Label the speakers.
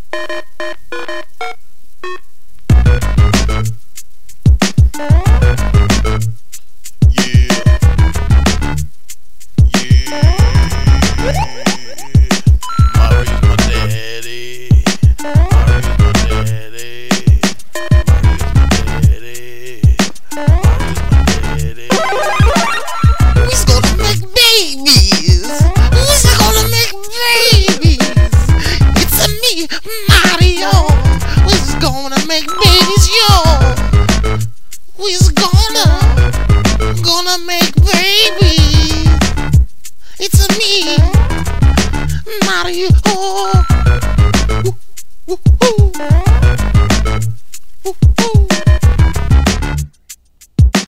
Speaker 1: We's gonna make babies. It's me, Mario. Ooh, ooh, ooh. Ooh, ooh.